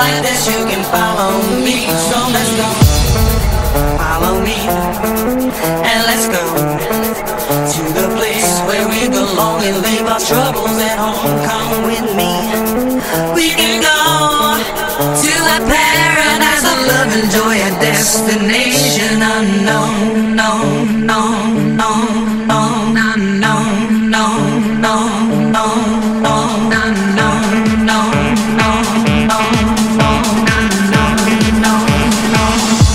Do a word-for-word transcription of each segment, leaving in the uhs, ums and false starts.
like this, you can follow me. So let's go. Follow me. And let's go to the place where we belong and leave our troubles at home. Come with me. We can go to a paradise of love and joy, a destination unknown. No, no, no, no, no, no, no, no, no, no, no, no, no, no,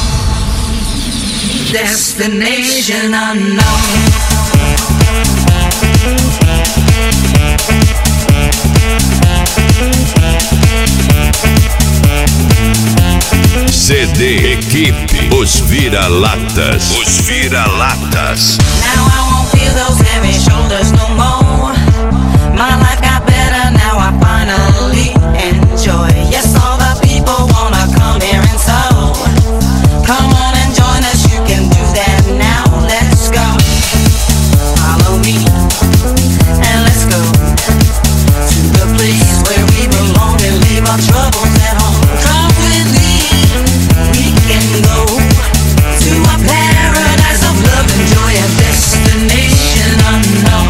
destination unknown. C D Equipe, Os Vira-Latas. Os Vira-Latas. Now I won't feel those heavy shoulders no more. My life got better, now I finally enjoy. Yes, all the people wanna come here and so come on and join us, you can do that now. Let's go. Follow me and let's go to the place where we belong and leave our troubles at home. Come with me. We can go to a paradise of love and joy, a destination unknown.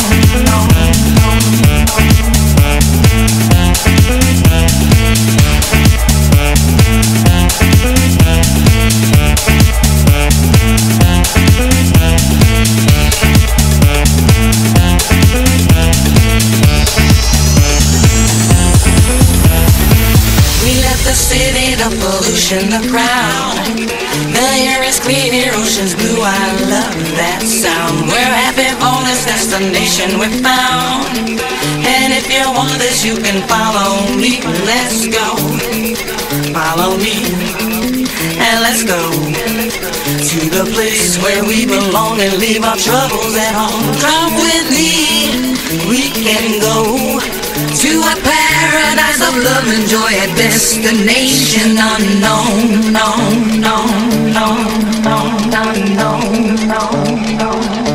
We left the city, the pollution, the crowd. The air is clean, your ocean's blue, I love that sound. We're happy for this destination we found. And if you want this, you can follow me. Let's go. Follow me. And let's go to the place where we belong and leave our troubles at home. Come with me. We can go to a paradise of love and joy, a destination unknown. No, no, no, no, no, no, no, no.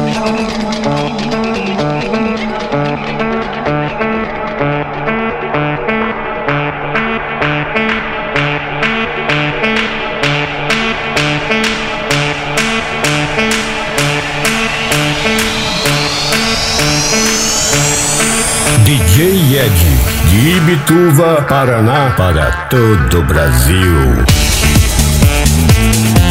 D J Ed, de Ibituva, Paraná, para todo o Brasil.